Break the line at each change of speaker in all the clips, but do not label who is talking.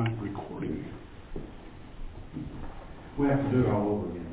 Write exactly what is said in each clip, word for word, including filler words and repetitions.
my recording? We have to do it all over again.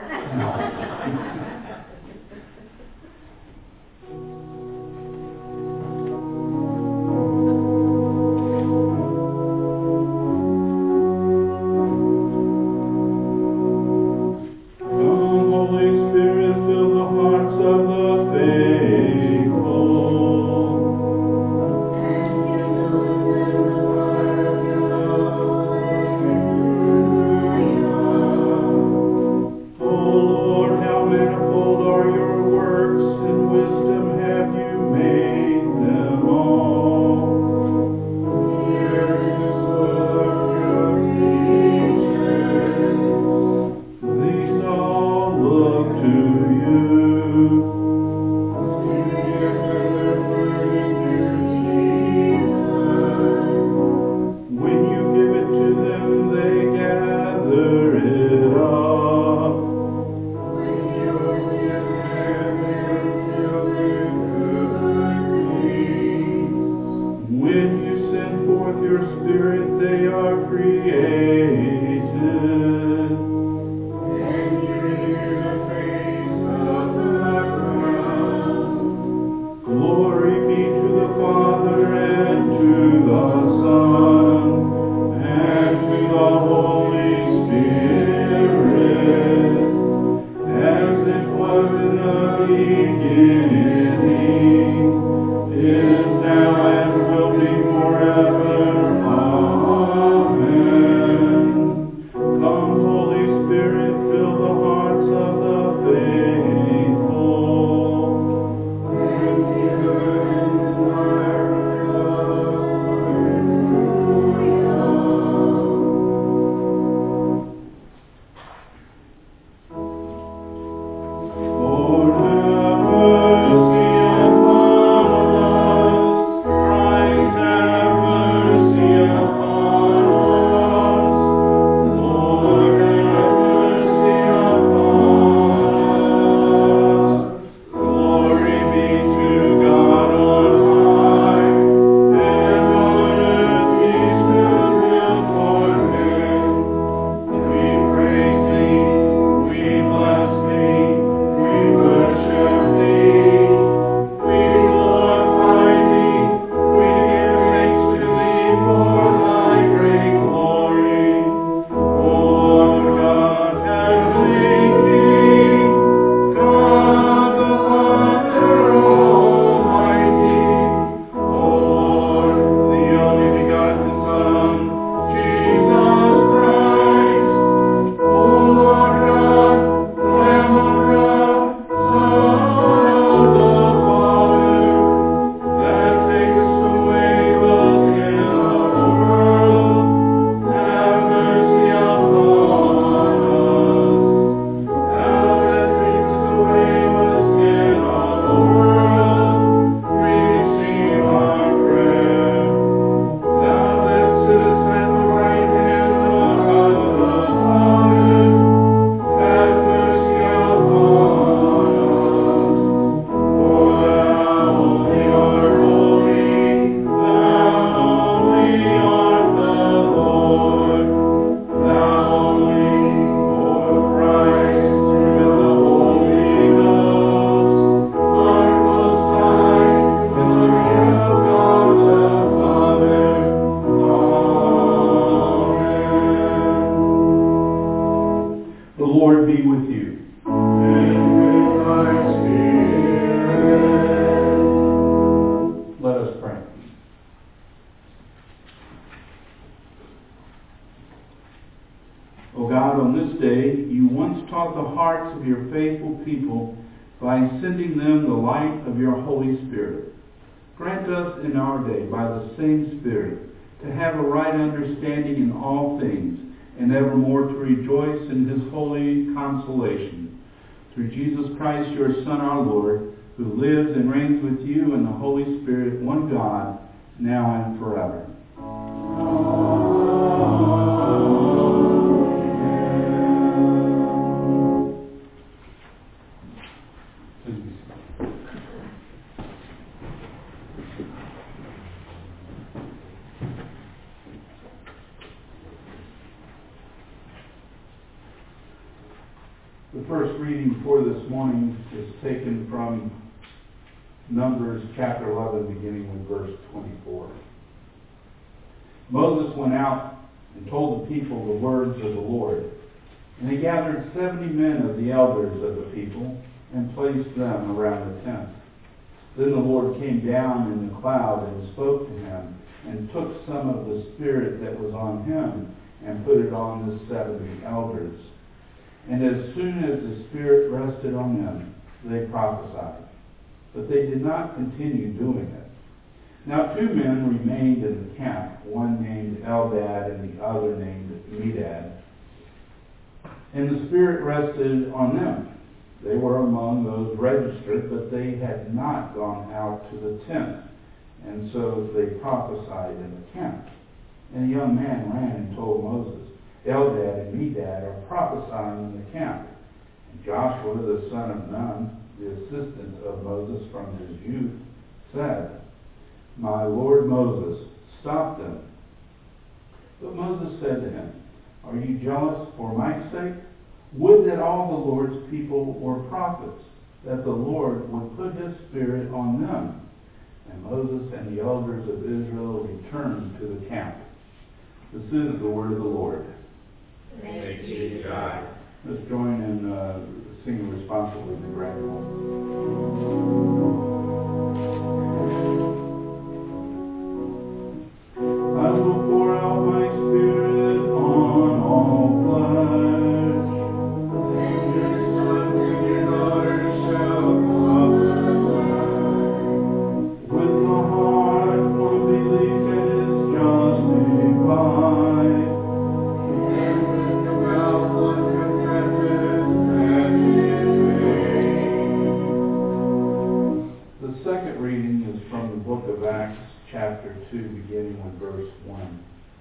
Through Jesus Christ, your Son, our Lord, who lives and reigns with you in the Holy Spirit, one God, now and forever. The first reading for this morning is taken from Numbers chapter eleven, beginning with verse twenty-four. Moses went out and told the people the words of the Lord. And he gathered seventy men of the elders of the people and placed them around the tent. Then the Lord came down in the cloud and spoke to him, and took some of the spirit that was on him and put it on the seventy elders. And as soon as the Spirit rested on them, they prophesied. But they did not continue doing it. Now two men remained in the camp, one named Eldad and the other named Medad. And the Spirit rested on them. They were among those registered, but they had not gone out to the tent. And so they prophesied in the camp. And a young man ran and told Moses, Eldad and Medad are prophesying in the camp. And Joshua, the son of Nun, the assistant of Moses from his youth, said, My Lord Moses, stop them. But Moses said to him, Are you jealous for my sake? Would that all the Lord's people were prophets, that the Lord would put his Spirit on them. And Moses and the elders of Israel returned to the camp. This is the word of the Lord.
Thanks be to God.
Let's join in uh, singing responsibly the gradual. I will pour out my Spirit on all flesh.
And your sons and your daughters shall prophesy.
With the heart one believes and is justified.
And with the mouth one confesses that he is saved.
The second reading is from the book of Acts, chapter two, beginning with verse one.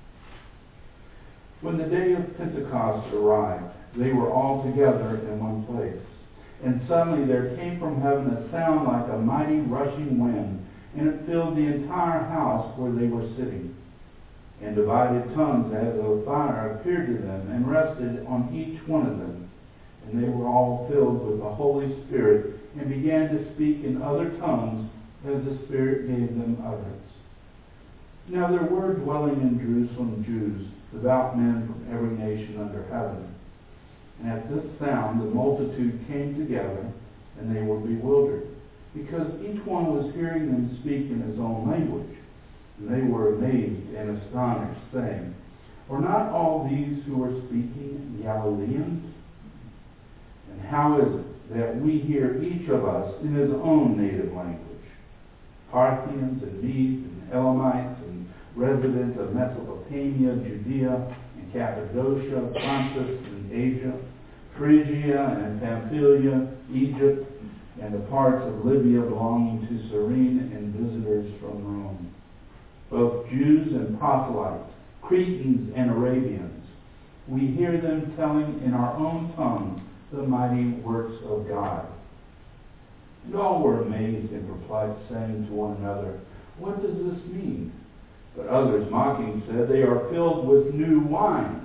When the day of Pentecost arrived, they were all together in one place. And suddenly there came from heaven a sound like a mighty rushing wind, and it filled the entire house where they were sitting. And divided tongues as of fire appeared to them and rested on each one of them. And they were all filled with the Holy Spirit and began to speak in other tongues as the Spirit gave them utterance. Now there were dwelling in Jerusalem Jews, devout men from every nation under heaven. And at this sound the multitude came together, and they were bewildered, because each one was hearing them speak in his own language. And they were amazed and astonished, saying, Are not all these who are speaking Galileans? And how is it that we hear each of us in his own native language? Parthians and Medes and Elamites and residents of Mesopotamia, Judea and Cappadocia, Pontus and Asia, Phrygia and Pamphylia, Egypt, and the parts of Libya belonging to Cyrene, and visitors from Rome. Both Jews and proselytes, Cretans and Arabians, we hear them telling in our own tongue the mighty works of God. And all were amazed and perplexed, saying to one another, What does this mean? But others, mocking, said, They are filled with new wine.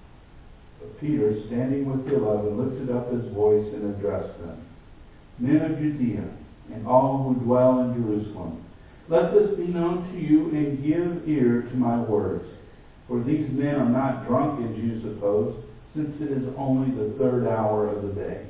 But Peter, standing with the eleven, lifted up his voice and addressed them. Men of Judea, and all who dwell in Jerusalem, let this be known to you, and give ear to my words. For these men are not drunk, as you suppose, since it is only the third hour of the day.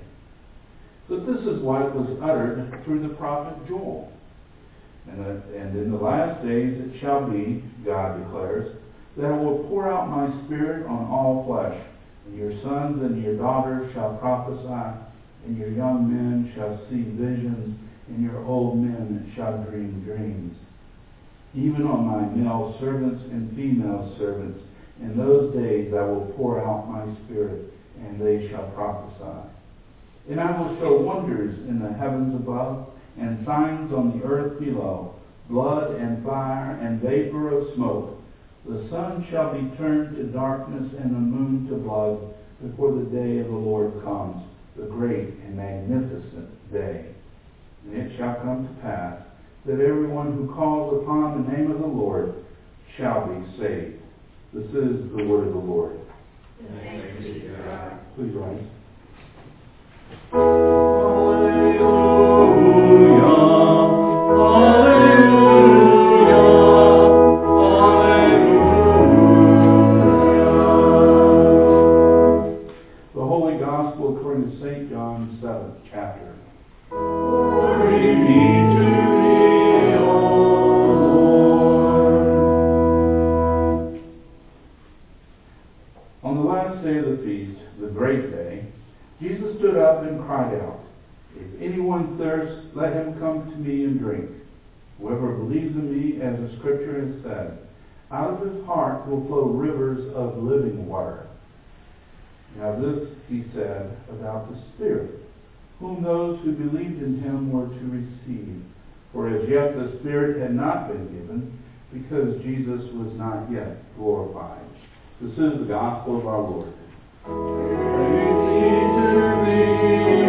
But this is what was uttered through the prophet Joel. And, uh, and in the last days it shall be, God declares, that I will pour out my Spirit on all flesh, and your sons and your daughters shall prophesy, and your young men shall see visions, and your old men shall dream dreams. Even on my male servants and female servants, in those days I will pour out my Spirit, and they shall prophesy. And I will show wonders in the heavens above, and signs on the earth below, blood and fire and vapor of smoke. The sun shall be turned to darkness and the moon to blood before the day of the Lord comes, the great and magnificent day. And it shall come to pass that everyone who calls upon the name of the Lord shall be saved. This is the word of the Lord.
Thanks be to God.
Please rise. Will flow rivers of living water. Now this he said about the Spirit, whom those who believed in him were to receive. For as yet the Spirit had not been given, because Jesus was not yet glorified. This is the gospel of our Lord.
Praise be to thee,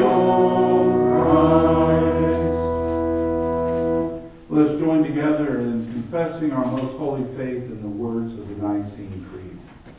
O Christ.
Let's join together in confessing our most holy faith in the words of the Nicene Creed.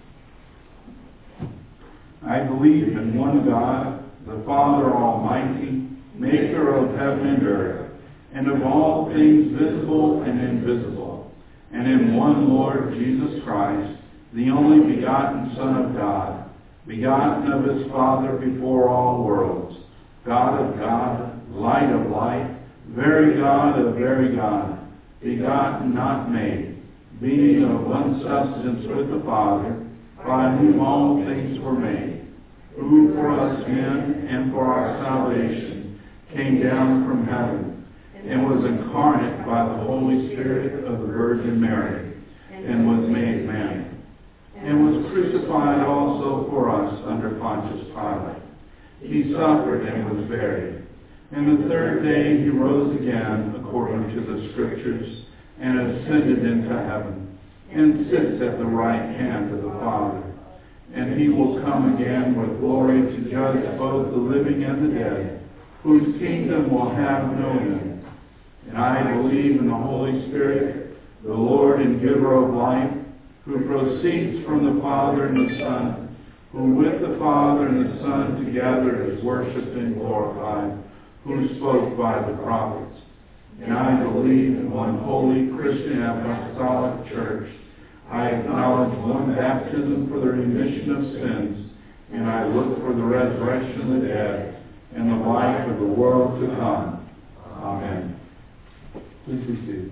I believe in one God, the Father Almighty, maker of heaven and earth, and of all things visible and invisible, and in one Lord Jesus Christ, the only begotten Son of God, begotten of his Father before all worlds, God of God, light of light, very God of very God, begotten, not made, being of one substance with the Father, by whom all things were made, who for us men and for our salvation came down from heaven, and was incarnate by the Holy Spirit of the Virgin Mary, and was made man, and was crucified also for us under Pontius Pilate. He suffered and was buried. And the third day he rose again according to the Scriptures, and ascended into heaven, and sits at the right hand of the Father. And he will come again with glory to judge both the living and the dead, whose kingdom will have no end. And I believe in the Holy Spirit, the Lord and giver of life, who proceeds from the Father and the Son, who with the Father and the Son together is worshipped and glorified, who spoke by the prophets. And I believe in one holy Christian apostolic church. I acknowledge one baptism for the remission of sins, and I look for the resurrection of the dead and the life of the world to come. Amen. Please be seated.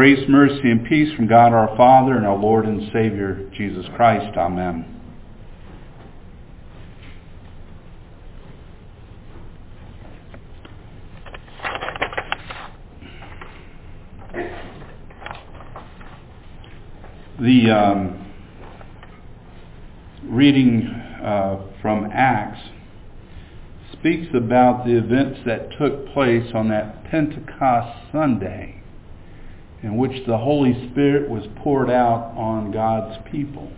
Grace, mercy, and peace from God our Father and our Lord and Savior, Jesus Christ. Amen. The um, reading uh, from Acts speaks about the events that took place on that Pentecost Sunday, in which the Holy Spirit was poured out on God's people.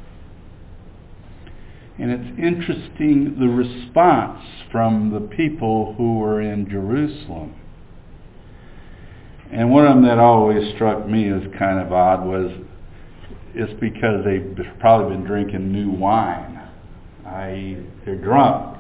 And it's interesting the response from the people who were in Jerusalem. And one of them that always struck me as kind of odd was it's because they've probably been drinking new wine, that is they're drunk.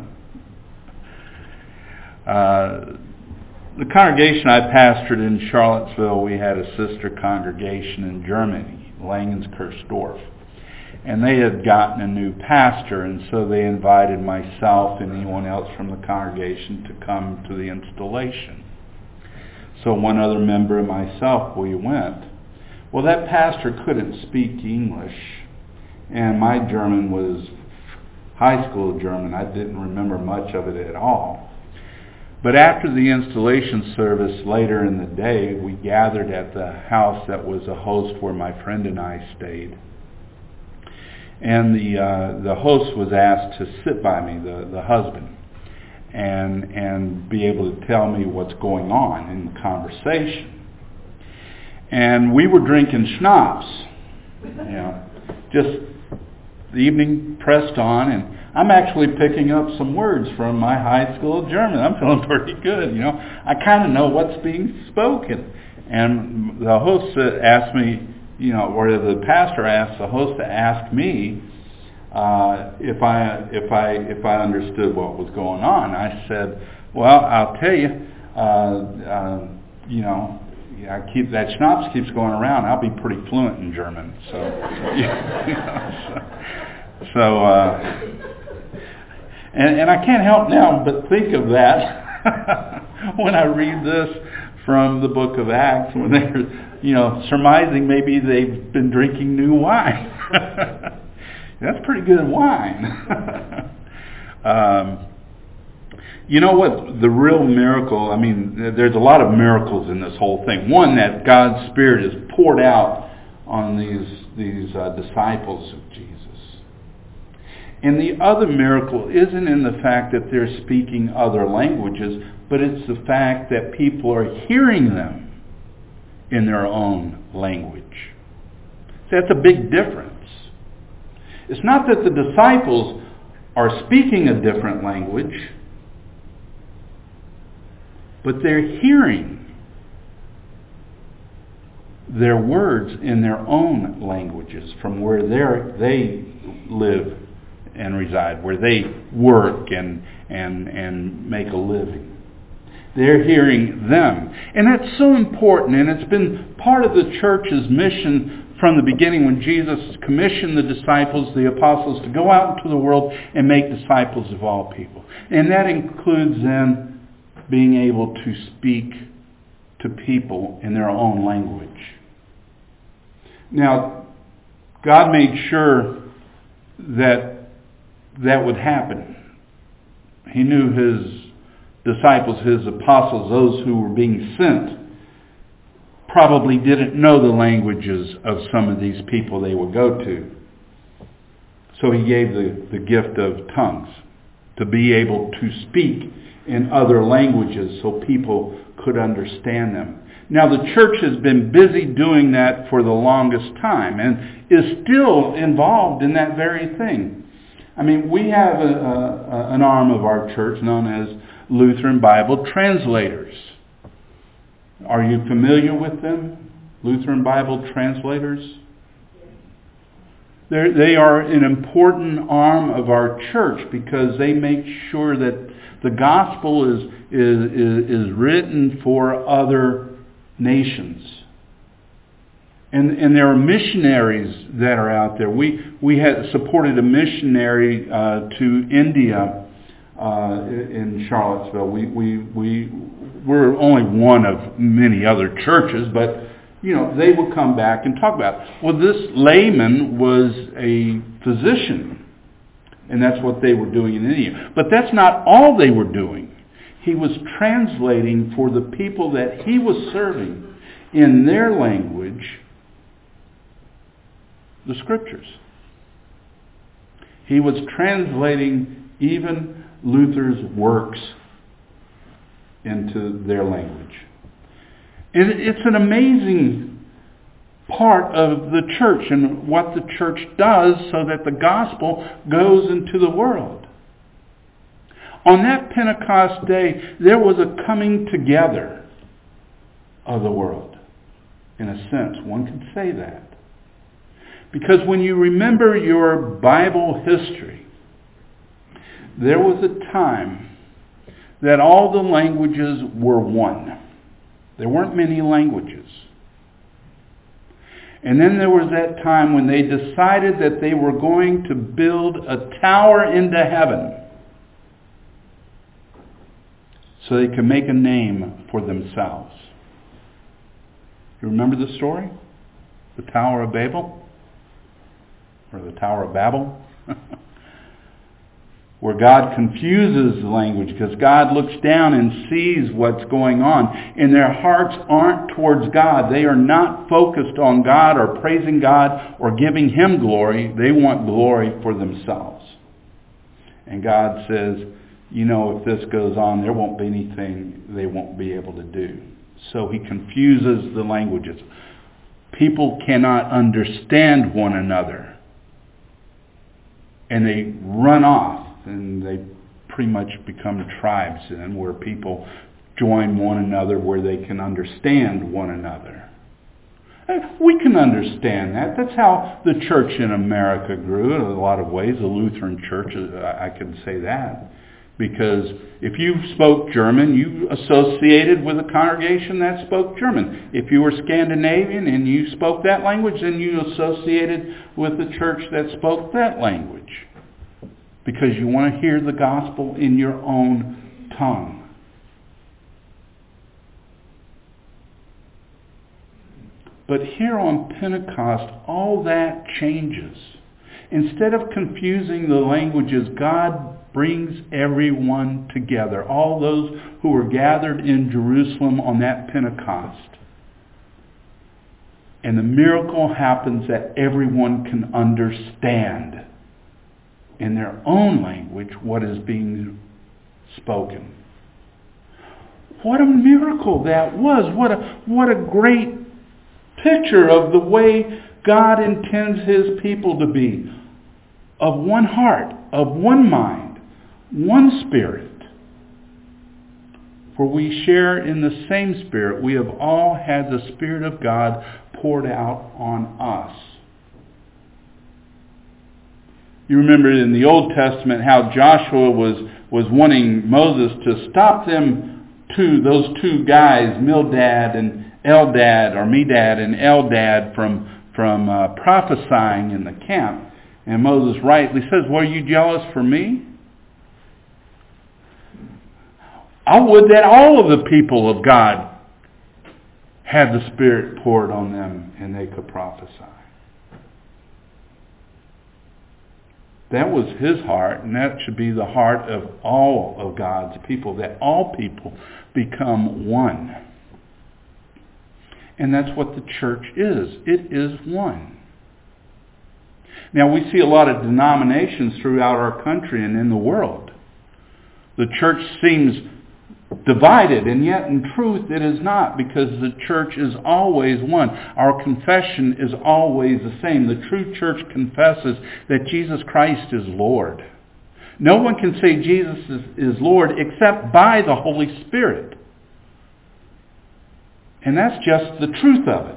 uh, The congregation I pastored in Charlottesville, we had a sister congregation in Germany, Langenskirchdorf. And they had gotten a new pastor, and so they invited myself and anyone else from the congregation to come to the installation. So one other member and myself, we went. Well, that pastor couldn't speak English, and my German was high school German. I didn't remember much of it at all. But after the installation service later in the day, we gathered at the house that was a host where my friend and I stayed. And the uh, the host was asked to sit by me, the, the husband, and and be able to tell me what's going on in the conversation. And we were drinking schnapps, you know, just the evening pressed on, and I'm actually picking up some words from my high school German. I'm feeling pretty good, you know. I kind of know what's being spoken. And the host asked me, you know, or the pastor asked the host to ask me uh, if I if I if I understood what was going on. I said, well, I'll tell you, uh, uh, you know. I keep that schnapps keeps going around. I'll be pretty fluent in German. So, you know, so, so uh, and and I can't help now but think of that when I read this from the book of Acts, when they're, you know, surmising maybe they've been drinking new wine. That's pretty good wine. um, You know what, the real miracle, I mean, there's a lot of miracles in this whole thing. One, that God's Spirit is poured out on these, these uh, disciples of Jesus. And the other miracle isn't in the fact that they're speaking other languages, but it's the fact that people are hearing them in their own language. That's a big difference. It's not that the disciples are speaking a different language, but they're hearing their words in their own languages from where they live and reside, where they work and, and, and make a living. They're hearing them. And that's so important, and it's been part of the church's mission from the beginning when Jesus commissioned the disciples, the apostles, to go out into the world and make disciples of all people. And that includes then being able to speak to people in their own language. Now, God made sure that that would happen. He knew his disciples, his apostles, those who were being sent, probably didn't know the languages of some of these people they would go to. So he gave the, the gift of tongues to be able to speak in other languages so people could understand them. Now the church has been busy doing that for the longest time and is still involved in that very thing. I mean, we have a, a, an arm of our church known as Lutheran Bible Translators. Are you familiar with them? Lutheran Bible Translators? They're, they are an important arm of our church because they make sure that the gospel is, is, is, is written for other nations. And, and there are missionaries that are out there. We, we had supported a missionary uh, to India uh, in Charlottesville. We, we, we, we're only one of many other churches, but you know, they would come back and talk about it. Well, this layman was a physician, and that's what they were doing in India. But that's not all they were doing. He was translating for the people that he was serving in their language the Scriptures. He was translating even Luther's works into their language. And it's an amazing part of the church and what the church does so that the gospel goes into the world. On that Pentecost day, there was a coming together of the world. In a sense, one could say that. Because when you remember your Bible history, there was a time that all the languages were one. There weren't many languages. And then there was that time when they decided that they were going to build a tower into heaven so they could make a name for themselves. You remember the story? The Tower of Babel? Or the Tower of Babel? Where God confuses the language because God looks down and sees what's going on. And their hearts aren't towards God. They are not focused on God or praising God or giving Him glory. They want glory for themselves. And God says, you know, if this goes on, there won't be anything they won't be able to do. So He confuses the languages. People cannot understand one another. And they run off. And they pretty much become tribes then, where people join one another, where they can understand one another. We can understand that. That's how the church in America grew in a lot of ways. The Lutheran church, I can say that. Because if you spoke German, you associated with a congregation that spoke German. If you were Scandinavian and you spoke that language, then you associated with the church that spoke that language. Because you want to hear the gospel in your own tongue. But here on Pentecost, all that changes. Instead of confusing the languages, God brings everyone together. All those who were gathered in Jerusalem on that Pentecost. And the miracle happens that everyone can understand in their own language what is being spoken. What a miracle that was. What a, what a great picture of the way God intends His people to be. Of one heart, of one mind, one spirit. For we share in the same Spirit. We have all had the Spirit of God poured out on us. You remember in the Old Testament how Joshua was, was wanting Moses to stop them two, those two guys, Mildad and Eldad, or Medad and Eldad, from, from uh, prophesying in the camp. And Moses rightly says, were you jealous for me? I would that all of the people of God had the Spirit poured on them and they could prophesy. That was His heart, and that should be the heart of all of God's people, that all people become one. And that's what the church is. It is one. Now, we see a lot of denominations throughout our country and in the world. The church seems divided, and yet in truth it is not, because the church is always one. Our confession is always the same. The true church confesses that Jesus Christ is Lord. No one can say Jesus is, is Lord except by the Holy Spirit. And that's just the truth of it.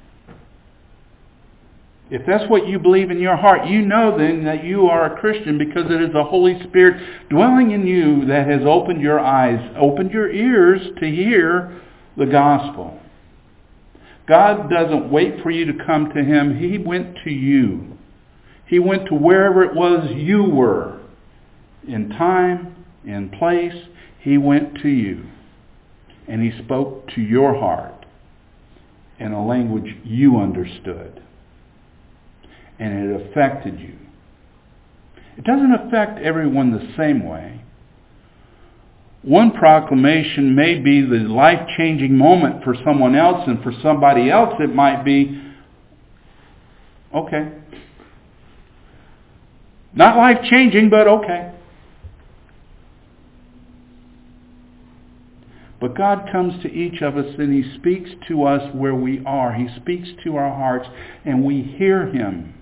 If that's what you believe in your heart, you know then that you are a Christian, because it is the Holy Spirit dwelling in you that has opened your eyes, opened your ears to hear the gospel. God doesn't wait for you to come to Him. He went to you. He went to wherever it was you were. In time, in place, He went to you. And He spoke to your heart. in a language you understood. And it affected you. It doesn't affect everyone the same way. One proclamation may be the life-changing moment for someone else, and for somebody else it might be, okay. Not life-changing, but okay. But God comes to each of us and He speaks to us where we are. He speaks to our hearts and we hear Him.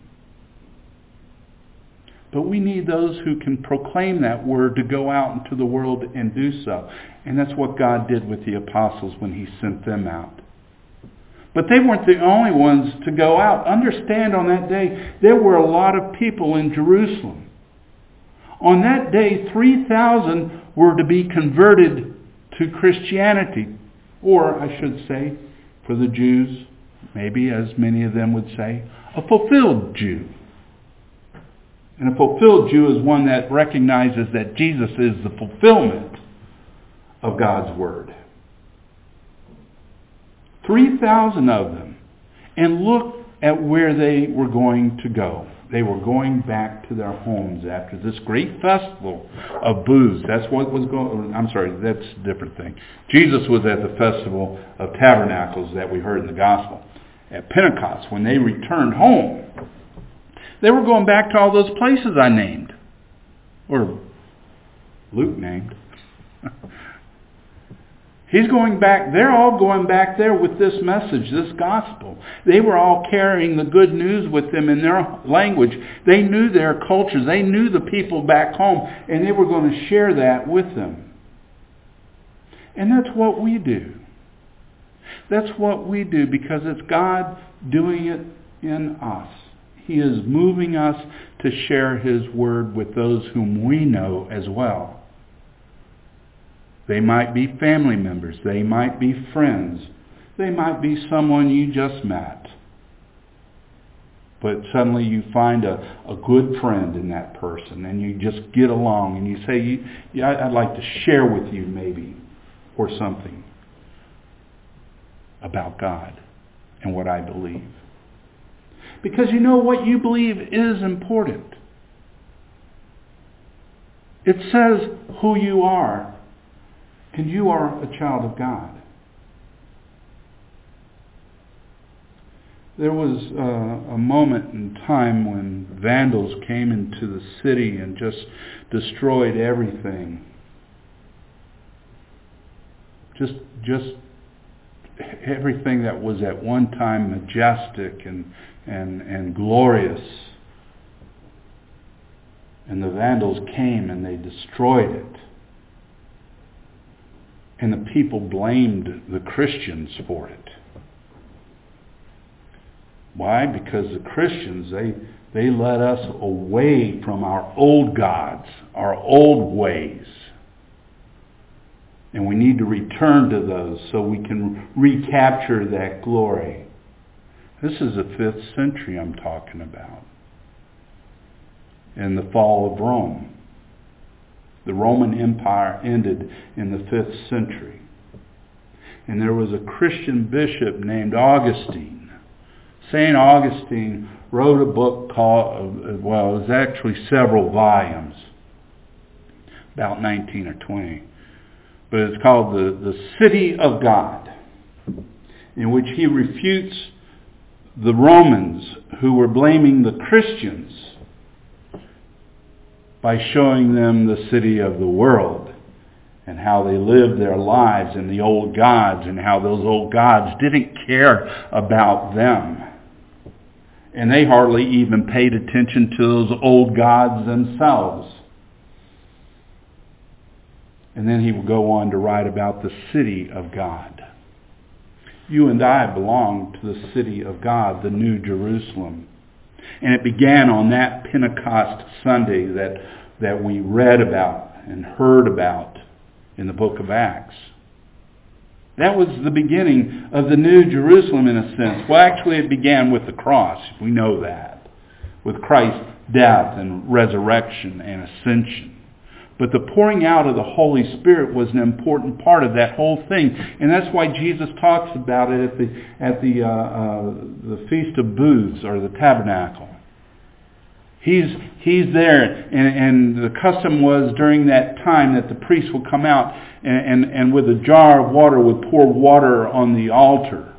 But we need those who can proclaim that word to go out into the world and do so. And that's what God did with the apostles when He sent them out. But they weren't the only ones to go out. Understand, on that day, there were a lot of people in Jerusalem. On that day, three thousand were to be converted to Christianity. Or, I should say, for the Jews, maybe as many of them would say, a fulfilled Jew. And a fulfilled Jew is one that recognizes that Jesus is the fulfillment of God's Word. three thousand of them. And look at where they were going to go. They were going back to their homes after this great festival of booths. That's what was going. I'm sorry, that's a different thing. Jesus was at the festival of tabernacles that we heard in the gospel. At Pentecost, when they returned home, they were going back to all those places I named. Or Luke named. He's going back, they're all going back there with this message, this gospel. They were all carrying the good news with them in their language. They knew their cultures. They knew the people back home, and they were going to share that with them. And that's what we do. That's what we do because it's God doing it in us. He is moving us to share His word with those whom we know as well. They might be family members. They might be friends. They might be someone you just met. But suddenly you find a, a good friend in that person and you just get along and you say, you, yeah, I'd like to share with you maybe or something about God and what I believe. Because you know what you believe is important. It says who you are. And you are a child of God. There was uh, a moment in time when vandals came into the city and just destroyed everything. Just, just everything that was at one time majestic and, and, and glorious. And the vandals came and they destroyed it. And the people blamed the Christians for it. Why? Because the Christians, they, they led us away from our old gods, our old ways. And we need to return to those so we can recapture that glory. This is the fifth century I'm talking about. In the fall of Rome. The Roman Empire ended in the fifth century. And there was a Christian bishop named Augustine. Saint Augustine wrote a book called, well, it was actually several volumes, about nineteen or twenty. But it's called the, the City of God, in which he refutes the Romans who were blaming the Christians by showing them the city of the world and how they lived their lives in the old gods and how those old gods didn't care about them. And they hardly even paid attention to those old gods themselves. And then he would go on to write about the city of God. You and I belong to the city of God, the New Jerusalem. And it began on that Pentecost Sunday that, that we read about and heard about in the book of Acts. That was the beginning of the New Jerusalem in a sense. Well, actually it began with the cross. We know that. With Christ's death and resurrection and ascension. But the pouring out of the Holy Spirit was an important part of that whole thing. And that's why Jesus talks about it at the at the uh, uh, the Feast of Booths, or the Tabernacle. He's he's there, and, and the custom was during that time that the priest would come out and, and, and with a jar of water would pour water on the altar.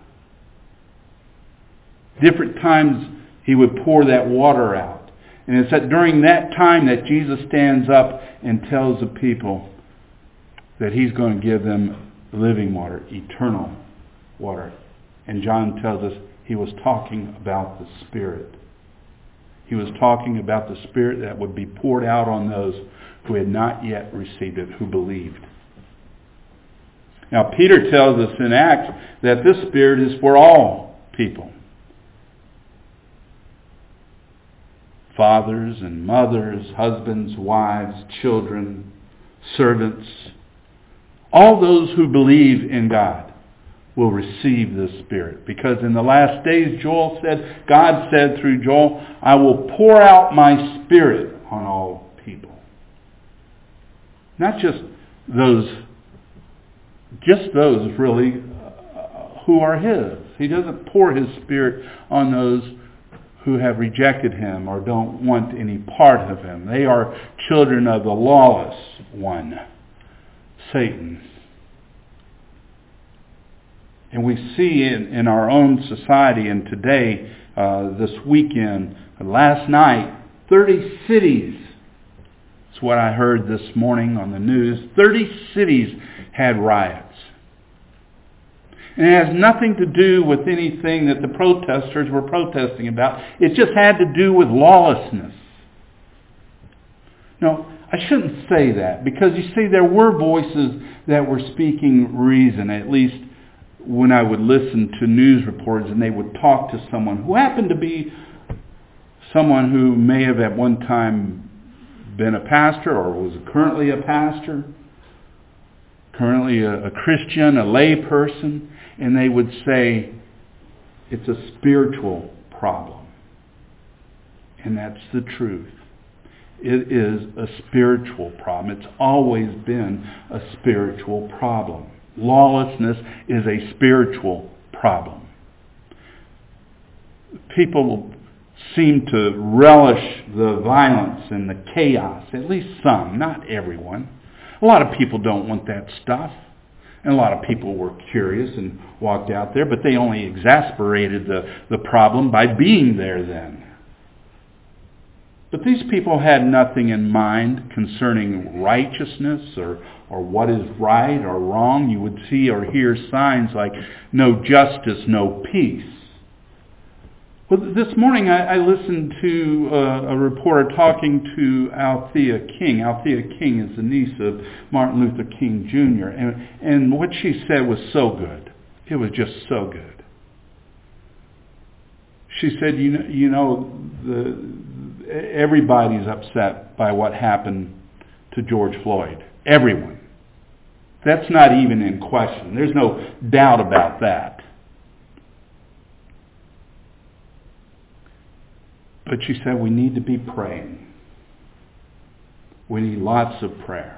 Different times he would pour that water out. And it's that during that time that Jesus stands up and tells the people that he's going to give them living water, eternal water. And John tells us he was talking about the Spirit. He was talking about the Spirit that would be poured out on those who had not yet received it, who believed. Now, Peter tells us in Acts that this Spirit is for all people. Fathers and mothers, husbands, wives, children, servants. All those who believe in God will receive the Spirit. Because in the last days, Joel said, God said through Joel, I will pour out my Spirit on all people. Not just those, just those really uh, who are His. He doesn't pour His Spirit on those who have rejected Him or don't want any part of Him. They are children of the lawless one, Satan. And we see in, in our own society and today, uh, this weekend, last night, thirty cities, that's what I heard this morning on the news, thirty cities had riots. And it has nothing to do with anything that the protesters were protesting about. It just had to do with lawlessness. No, I shouldn't say that, because you see, there were voices that were speaking reason, at least when I would listen to news reports and they would talk to someone who happened to be someone who may have at one time been a pastor or was currently a pastor, currently a, a Christian, a lay person. And they would say, it's a spiritual problem. And that's the truth. It is a spiritual problem. It's always been a spiritual problem. Lawlessness is a spiritual problem. People seem to relish the violence and the chaos, at least some, not everyone. A lot of people don't want that stuff. And a lot of people were curious and walked out there, but they only exasperated the, the problem by being there then. But these people had nothing in mind concerning righteousness or, or what is right or wrong. You would see or hear signs like no justice, no peace. Well, this morning I, I listened to uh, a reporter talking to Althea King. Althea King is the niece of Martin Luther King Junior And, and what she said was so good. It was just so good. She said, you know, you know the, everybody's upset by what happened to George Floyd. Everyone. That's not even in question. There's no doubt about that. But she said we need to be praying. We need lots of prayer.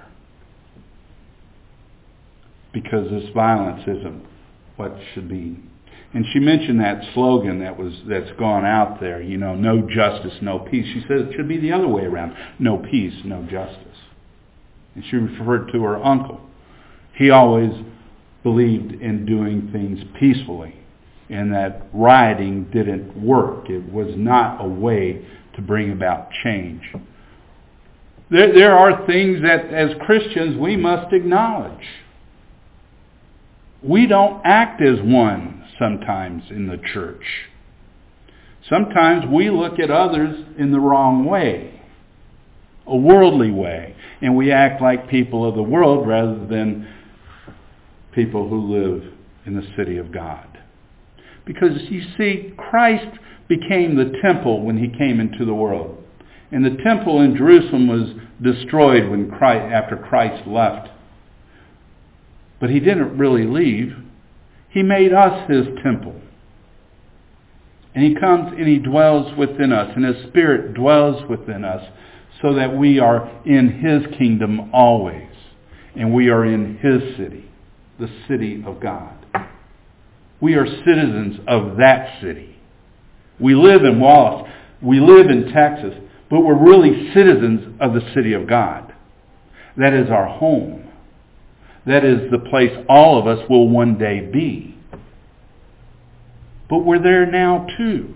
Because this violence isn't what should be. And she mentioned that slogan that was that's gone out there, you know, no justice, no peace. She said it should be the other way around. No peace, no justice. And she referred to her uncle. He always believed in doing things peacefully. And that rioting didn't work. It was not a way to bring about change. There, there are things that as Christians we must acknowledge. We don't act as one sometimes in the church. Sometimes we look at others in the wrong way, a worldly way, and we act like people of the world rather than people who live in the city of God. Because, you see, Christ became the temple when he came into the world. And the temple in Jerusalem was destroyed when Christ, after Christ left. But he didn't really leave. He made us his temple. And he comes and he dwells within us. And his Spirit dwells within us so that we are in His kingdom always. And we are in His city, the city of God. We are citizens of that city. We live in Wallace. We live in Texas. But we're really citizens of the city of God. That is our home. That is the place all of us will one day be. But we're there now too.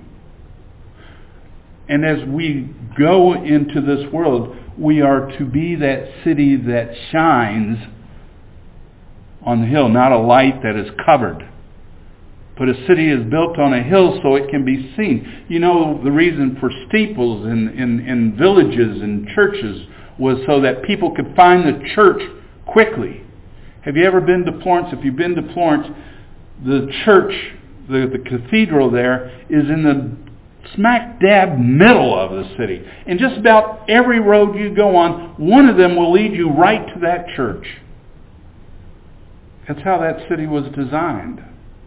And as we go into this world, we are to be that city that shines on the hill, not a light that is covered. But a city is built on a hill so it can be seen. You know, the reason for steeples in, in, in villages and churches was so that people could find the church quickly. Have you ever been to Florence? If you've been to Florence, the church, the, the cathedral there, is in the smack dab middle of the city. And just about every road you go on, one of them will lead you right to that church. That's how that city was designed.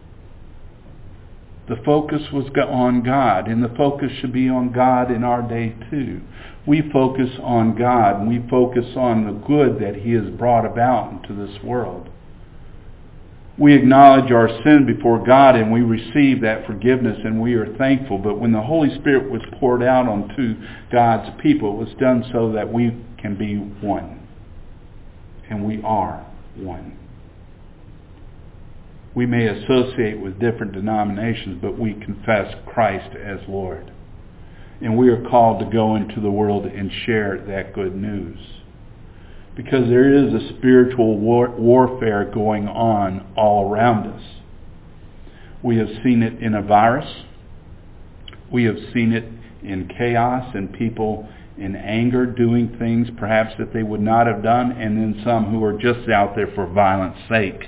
The focus was on God, and the focus should be on God in our day too. We focus on God, and we focus on the good that He has brought about into this world. We acknowledge our sin before God, and we receive that forgiveness, and we are thankful. But when the Holy Spirit was poured out onto God's people, it was done so that we can be one. And we are one. We may associate with different denominations, but we confess Christ as Lord. And we are called to go into the world and share that good news. Because there is a spiritual war- warfare going on all around us. We have seen it in a virus. We have seen it in chaos and people in anger doing things perhaps that they would not have done, and then some who are just out there for violence sake.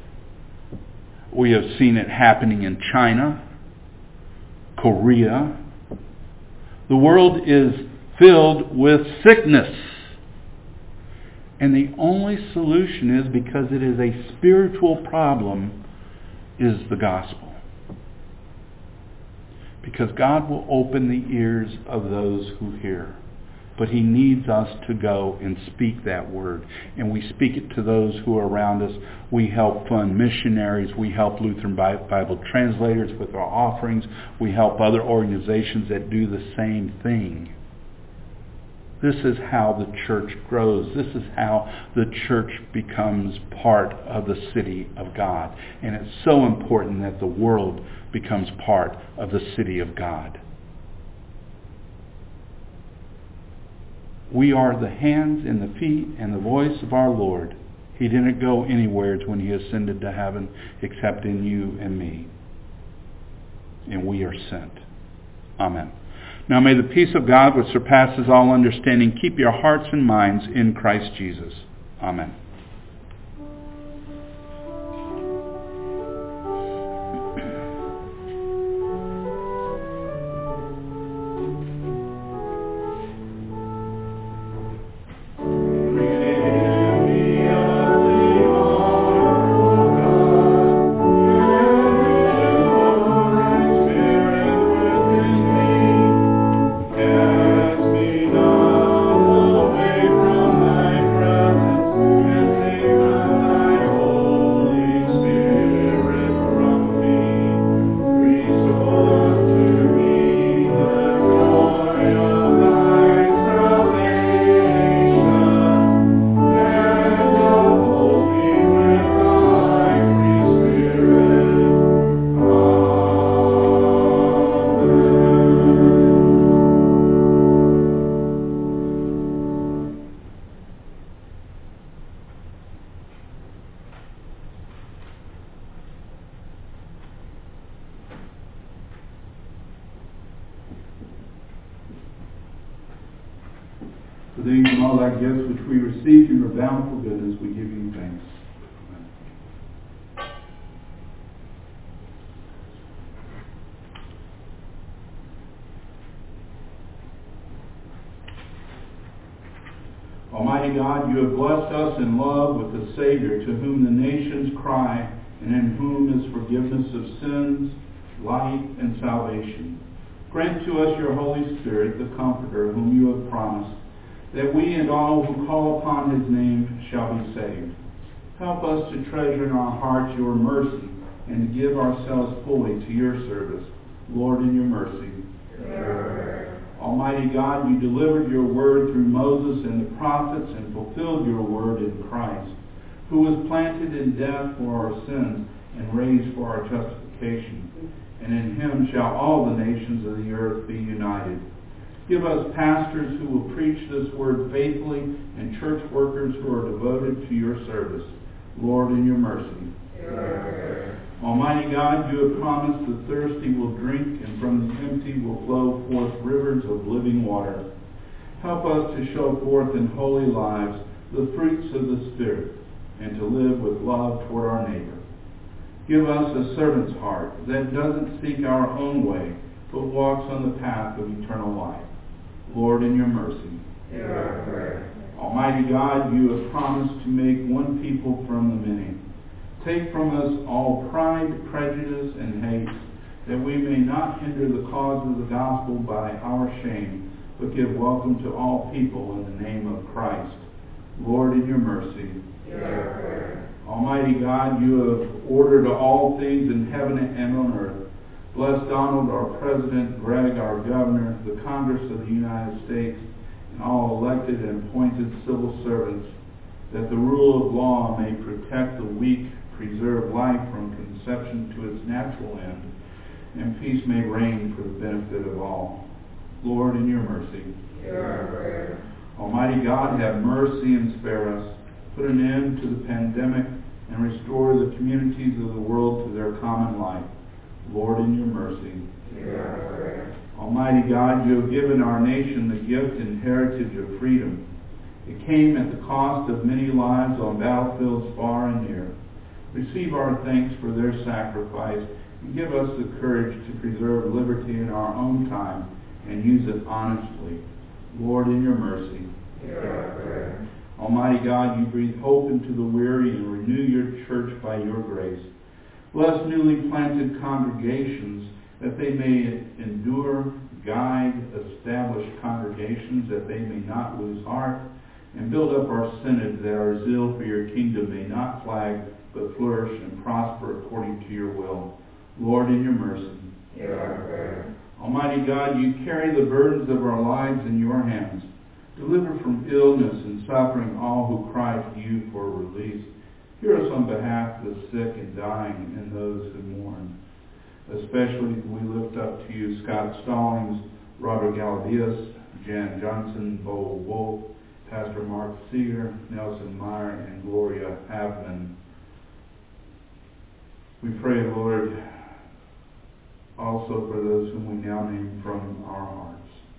We have seen it happening in China, Korea. The world is filled with sickness. And the only solution is, because it is a spiritual problem, is the gospel. Because God will open the ears of those who hear. But He needs us to go and speak that word. And we speak it to those who are around us. We help fund missionaries. We help Lutheran Bible translators with our offerings. We help other organizations that do the same thing. This is how the church grows. This is how the church becomes part of the city of God. And it's so important that the world becomes part of the city of God. We are the hands and the feet and the voice of our Lord. He didn't go anywhere when He ascended to heaven except in you and me. And we are sent. Amen. Now may the peace of God, which surpasses all understanding, keep your hearts and minds in Christ Jesus. Amen. For these and all thy gifts which we received in your bountiful goodness, we give you thanks. Amen. Almighty God, you have blessed us in love with the Savior, to whom the nations cry, and in whom is forgiveness of sins, light, and salvation. Grant to us your Holy Spirit, the Comforter, whom you have promised, that we and all who call upon his name shall be saved. Help us to treasure in our hearts your mercy and to give ourselves fully to your service. Lord, in your mercy.
Amen.
Almighty God, you delivered your word through Moses and the prophets and fulfilled your word in Christ, who was planted in death for our sins and raised for our justification. And in him shall all the nations of the earth be united. Give us pastors who will preach this word faithfully and church workers who are devoted to your service. Lord, in your mercy.
Amen.
Almighty God, you have promised the thirsty will drink, and from the empty will flow forth rivers of living water. Help us to show forth in holy lives the fruits of the Spirit, and to live with love toward our neighbor. Give us a servant's heart that doesn't seek our own way, but walks on the path of eternal life. Lord, in your mercy.
Amen.
Almighty God, you have promised to make one people from the many. Take from us all pride, prejudice, and hate, that we may not hinder the cause of the gospel by our shame, but give welcome to all people in the name of Christ. Lord, in your mercy.
Amen.
Almighty God, you have ordered all things in heaven and on earth. Bless Donald, our President, Greg, our Governor, the Congress of the United States, and all elected and appointed civil servants, that the rule of law may protect the weak, preserve life from conception to its natural end, and peace may reign for the benefit of all. Lord, in your mercy.
Amen.
Almighty God, have mercy and spare us. Put an end to the pandemic and restore the communities of the world to their common life. Lord, in your mercy.
Amen.
Almighty God, you have given our nation the gift and heritage of freedom. It came at the cost of many lives on battlefields far and near. Receive our thanks for their sacrifice and give us the courage to preserve liberty in our own time and use it honestly. Lord, in your mercy.
Amen.
Almighty God, you breathe hope into the weary and renew your church by your grace. Bless newly planted congregations that they may endure, guide, establish congregations that they may not lose heart, and build up our synod that our zeal for your kingdom may not flag, but flourish and prosper according to your will. Lord, in your mercy.
Amen.
Almighty God, you carry the burdens of our lives in your hands. Deliver from illness and suffering all who cry to you for release. Hear us on behalf of the sick and dying and those who mourn. Especially we lift up to you Scott Stallings, Robert Galavias, Jan Johnson, Bo Wolf, Pastor Mark Seeger, Nelson Meyer, and Gloria Havman. We pray, Lord, also for those whom we now name from our hearts.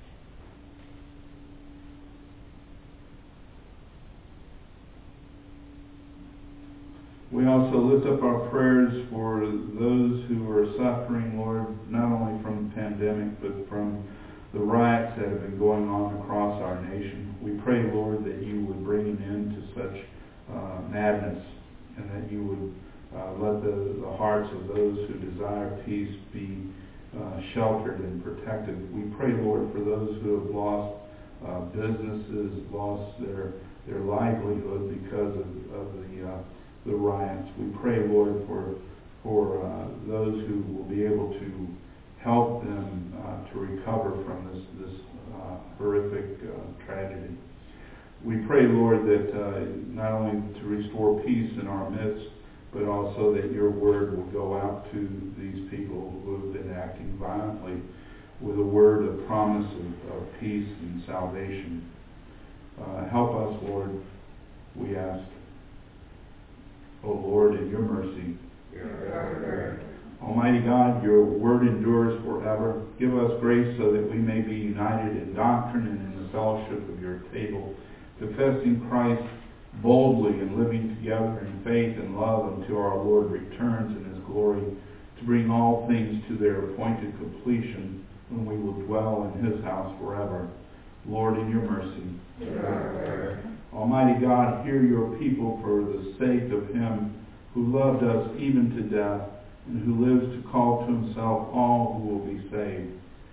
We also lift up our prayers for those who are suffering, Lord, not only from the pandemic, but from the riots that have been going on across our nation. We pray, Lord, that you would bring an end to such uh, madness, and that you would uh, let the, the hearts of those who desire peace be uh, sheltered and protected. We pray, Lord, for those who have lost uh, businesses, lost their their livelihood because of, of the uh, the riots. We pray, Lord, for for uh, those who will be able to help them uh, to recover from this this uh, horrific uh, tragedy. We pray, Lord, that uh, not only to restore peace in our midst, but also that your word will go out to these people who have been acting violently with a word of promise of, of peace and salvation. Uh, help us, Lord, we ask. O Lord, in your mercy.
Amen.
Almighty God, your word endures forever. Give us grace so that we may be united in doctrine and in the fellowship of your table, confessing Christ boldly and living together in faith and love until our Lord returns in his glory to bring all things to their appointed completion, when we will dwell in his house forever. Lord, in your mercy.
Amen.
Almighty God, hear your people for the sake of him who loved us even to death, and who lives to call to himself all who will be saved.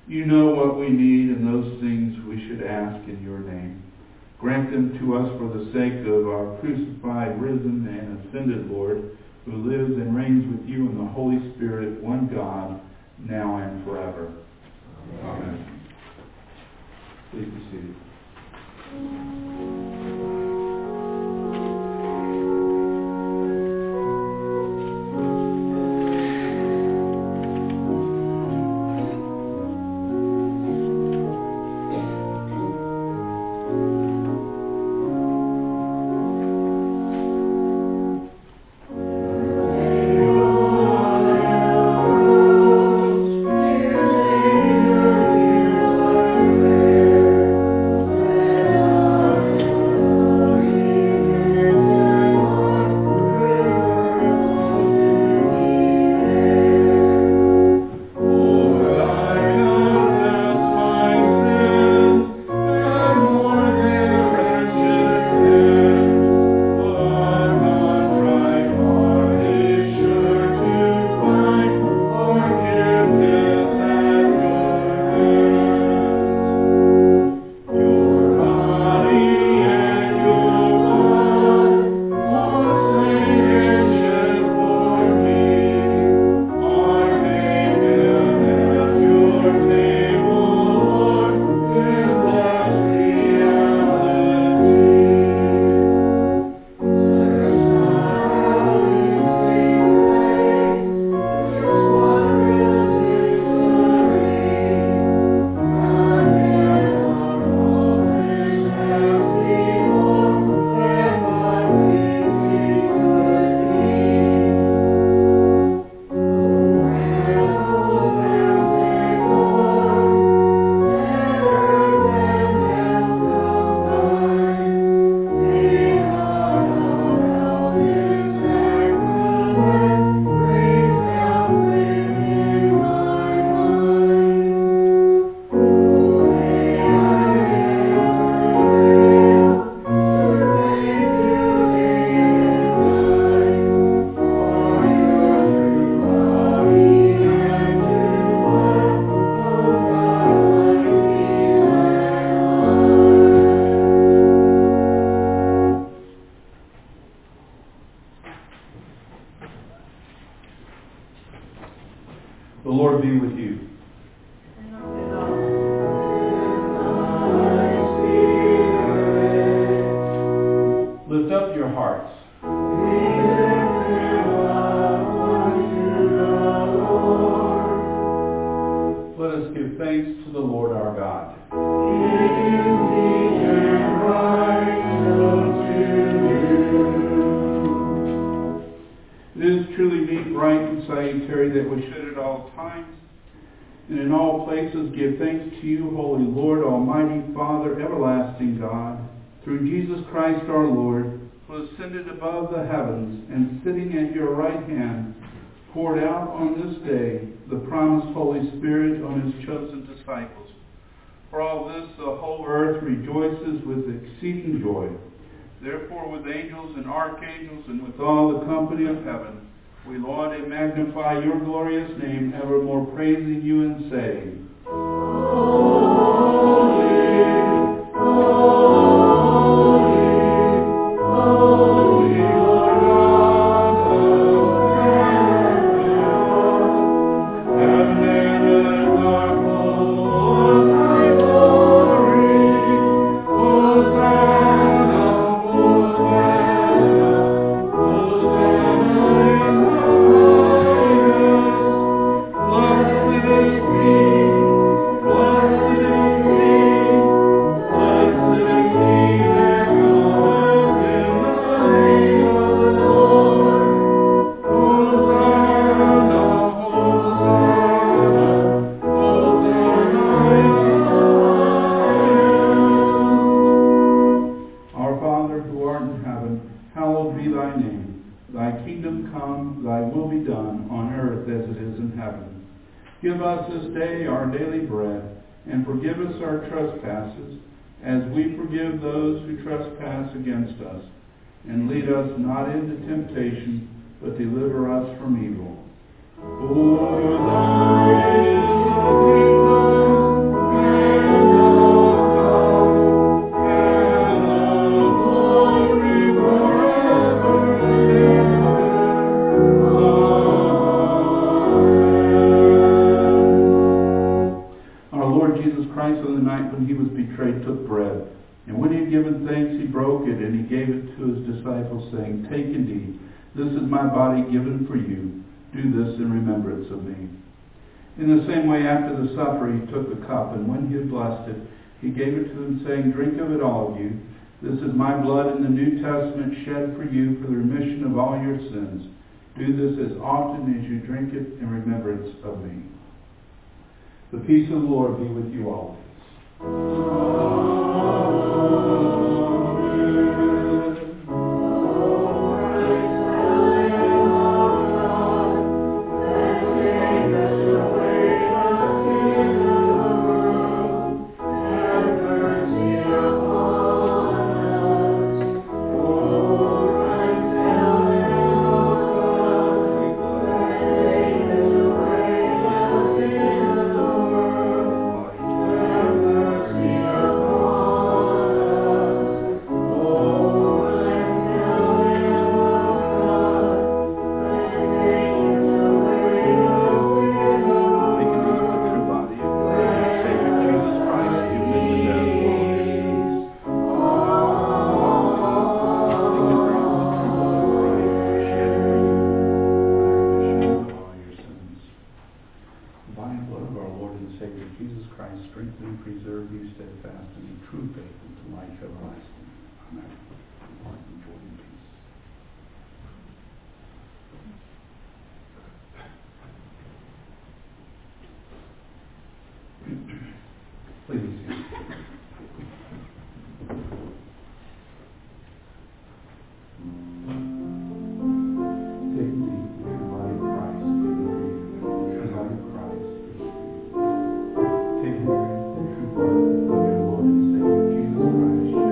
You know what we need and those things we should ask in your name. Grant them to us for the sake of our crucified, risen, and ascended Lord, who lives and reigns with you in the Holy Spirit, one God, now and forever. Amen. Please be seated. The Lord be with you. Lift up your hearts. Let us give thanks to the Lord our God. It is truly meet, right, and salutary that we should at all times and in all places give thanks to you, Holy Lord, Almighty Father, everlasting God, through Jesus Christ our Lord, who ascended above the heavens and sitting at your right hand, poured out on this day the promised Holy Spirit on his chosen disciples. For all this the whole earth rejoices with exceeding joy. Therefore, with angels and archangels and with all the company of heaven, we laud and magnify your glorious name, evermore praising you and saying, Holy, holy, holy, Lord God of heaven. Heaven and earth are full of thy glory. Hosanna, Hosanna, Hosanna in the highest. Blessed is he, blessed is he, blessed is he that cometh in the name of the Lord. Hosanna, Hosanna, Hosanna in the highest. Our Father who art in heaven, hallowed be thy name. Thy kingdom come, thy will be done, on earth as it is in heaven. Give us this day our daily bread, and forgive us our trespasses, as we forgive those who trespass against us. And lead us not into temptation, but deliver us from evil. For thine is the kingdom, was betrayed, took bread. And when he had given thanks, he broke it, and he gave it to his disciples, saying, Take and eat. This is my body given for you. Do this in remembrance of me. In the same way, after the supper, he took the cup, and when he had blessed it, he gave it to them, saying, Drink of it, all of you. This is my blood in the New Testament, shed for you for the remission of all your sins. Do this as often as you drink it in remembrance of me. The peace of the Lord be with you always.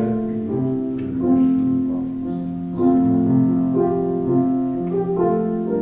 Thank you.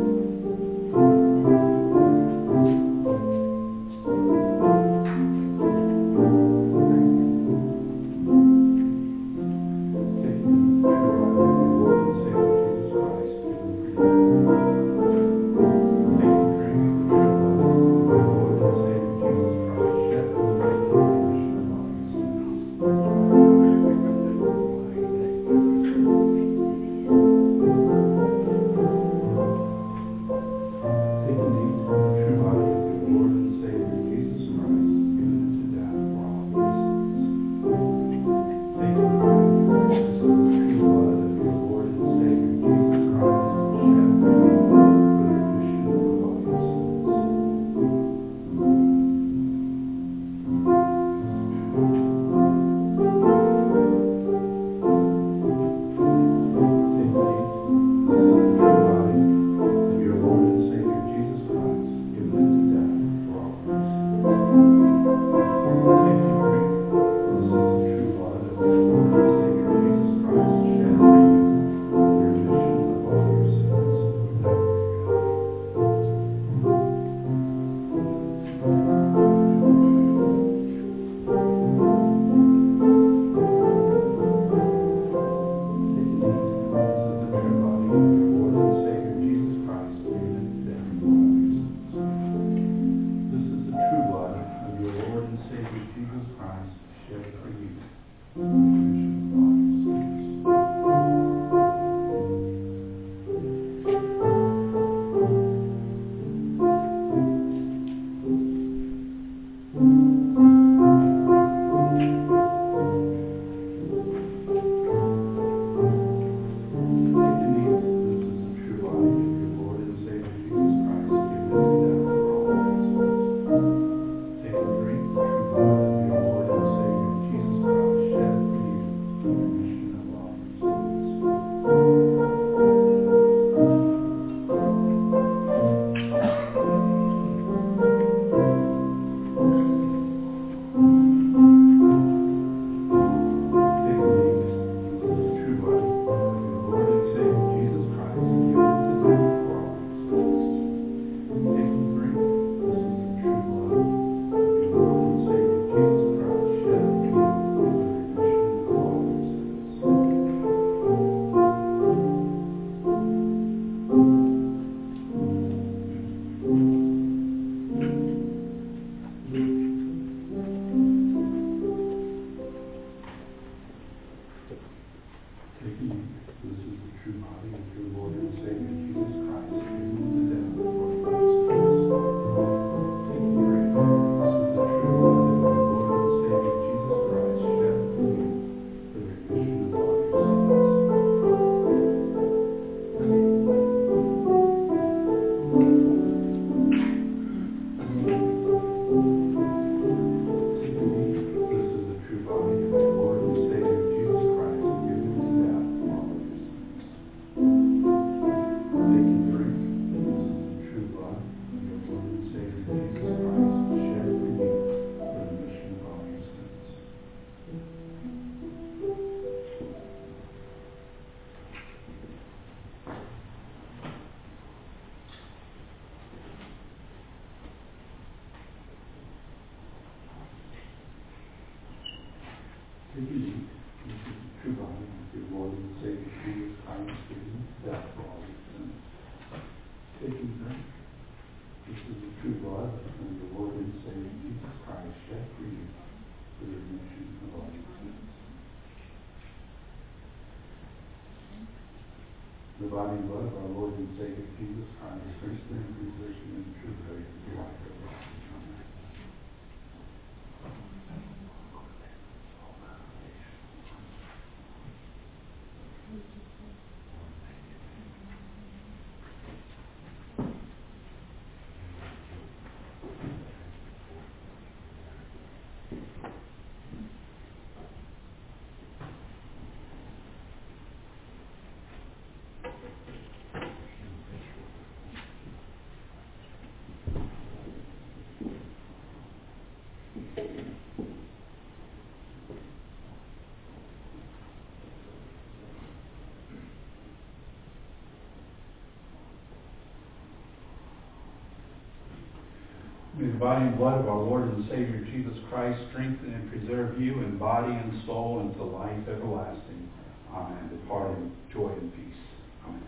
Take your seat. This is the true body of your Lord and Savior Jesus Christ, who death for all your sins. Take and drink. This is the true blood of your Lord and Savior Jesus Christ, shed for you for the remission of all your sins. The body and blood of our Lord and Savior Jesus Christ, strengthen and preserve you in true faith and life everlasting. Amen. May the body and blood of our Lord and Savior Jesus Christ strengthen and preserve you in body and soul unto life everlasting. Amen. Depart in joy and peace. Amen.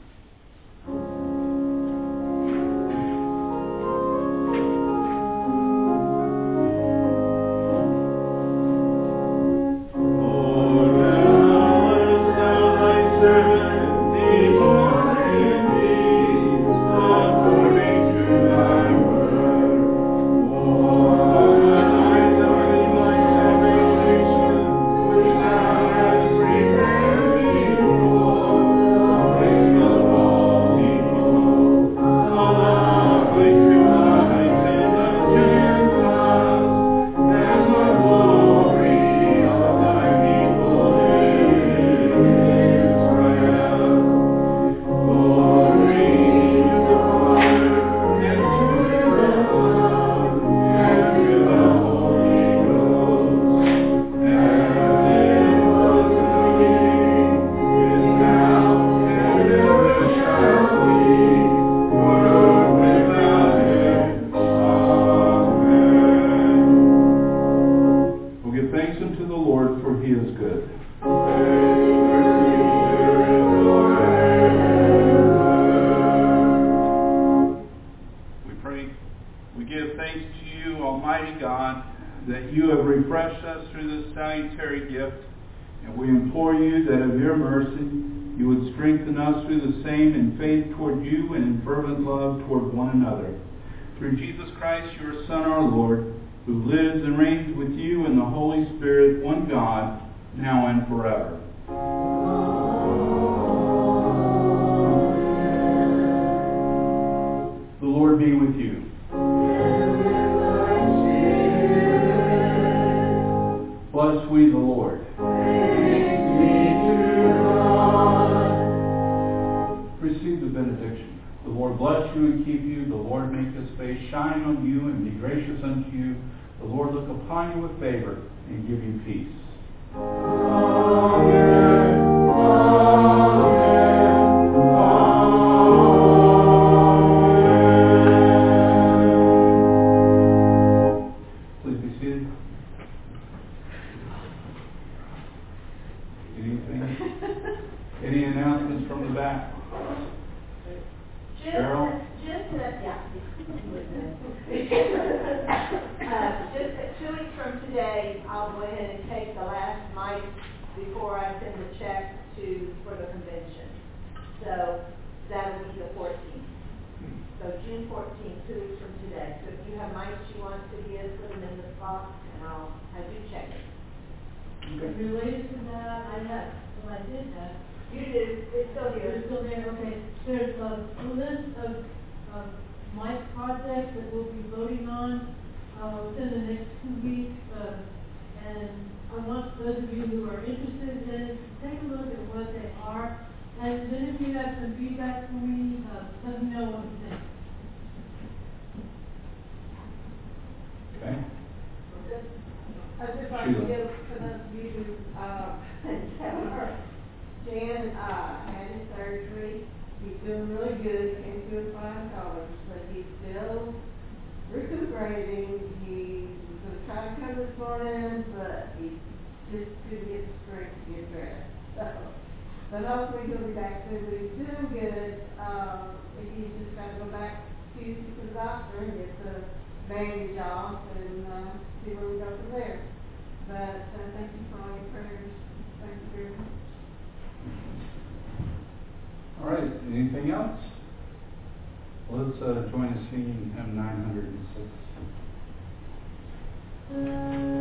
Through Jesus Christ, your Son, our Lord, who lives and reigns with you in the Holy Spirit, one God, now and forever. Amen. The Lord be with you. Bless we the Lord.
Praise be to God.
Receive the benediction. The Lord bless you and keep you. The Lord make his face shine on you and be gracious unto you. The Lord look upon you with favor and give you peace.
Amen. Amen.
Please be seated. Anything? Any announcements from the back? Cheryl?
Just, uh, yeah. uh, just two weeks from today, I'll go ahead and take the last mic before I send the check to for the convention. So that'll be the fourteenth. So June fourteenth, two weeks from today. So if you have mics you want to give, put them in the box, and I'll have you check it.
Okay.
Related to that, I have, well, I did that.
You do. It's still here.
It's still there, okay. There's a, a list of, of my projects that we'll be voting on, uh, within the next two weeks, uh, and I want those of you who are interested in it, to take a look at what they are, and then if you have some feedback for me, uh, let me know what you think.
Okay.
I just want to give for those of you who, uh, tell her, Jan, uh, had his surgery. He's doing really good, came to a fine college, but he's still recuperating. He was going to try to come this morning, but he
just couldn't get the strength to get dressed, so. But hopefully he'll be back soon, but he's doing good, um, if he's just gotta go back Tuesday to the doctor and get the bandage off and, uh, see where we go from there. But, uh, thank you for all your prayers, thank you very much.
All right, anything else? Let's, uh, join us singing hymn nine hundred six.